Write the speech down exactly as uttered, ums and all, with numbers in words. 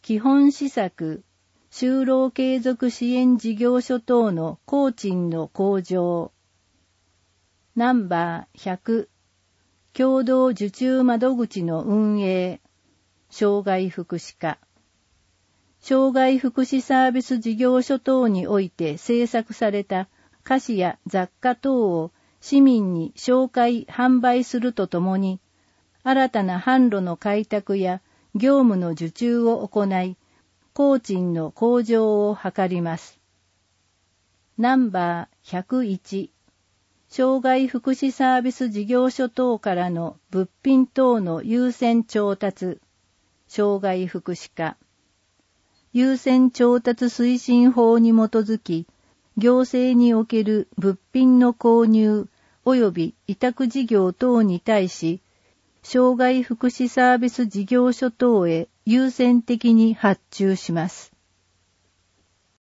基本施策、就労継続支援事業所等の工賃の向上。ナンバーひゃく、共同受注窓口の運営、障害福祉課。障害福祉サービス事業所等において制作された菓子や雑貨等を市民に紹介・販売するとともに、新たな販路の開拓や業務の受注を行い、工賃の向上を図ります。ナンバーひゃくいち、障害福祉サービス事業所等からの物品等の優先調達、障害福祉課。優先調達推進法に基づき、行政における物品の購入及び委託事業等に対し、障害福祉サービス事業所等へ優先的に発注します。